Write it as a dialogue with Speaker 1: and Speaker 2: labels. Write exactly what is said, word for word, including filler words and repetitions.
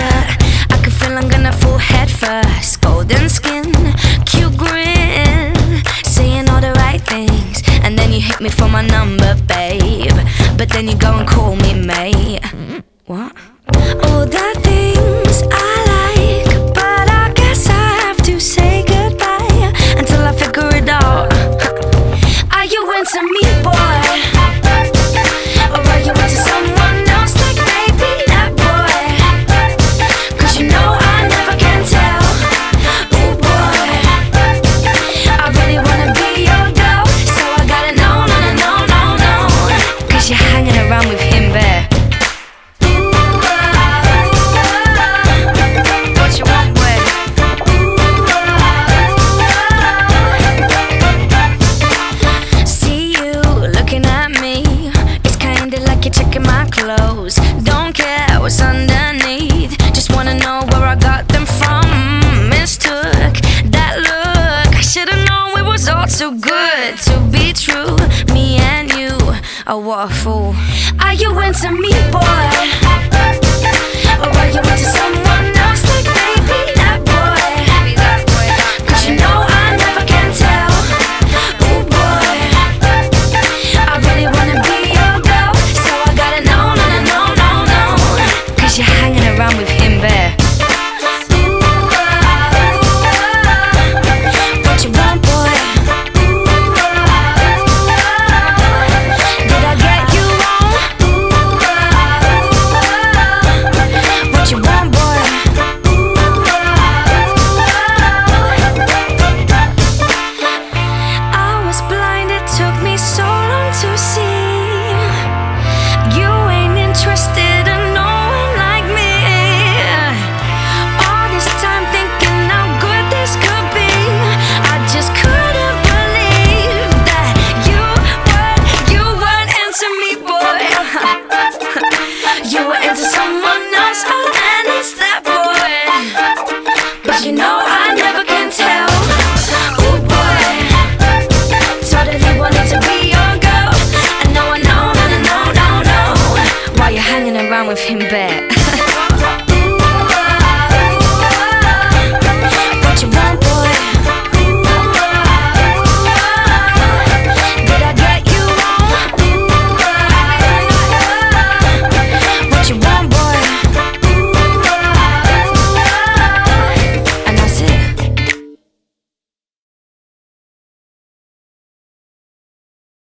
Speaker 1: I can feel I'm gonna fall head first. Golden skin, cute grin, saying all the right things, and then you hit me for my number, babe. But then you go and call me mate. What? All the things I like, but I guess I have to say goodbye until I figure it out. Are you into me, boy? Or are you into someone else, like maybe that boy? Cause you know I never can tell. Ooh boy, I really wanna be your girl, so I gotta know, no, no, no, no, no. Cause you're hanging around with him there. Don't care what's underneath, just wanna know where I got them from. Mistook that look, I should've known it was all too good to be true. Me and you, oh what a fool. Are you into me, boy? Or are you into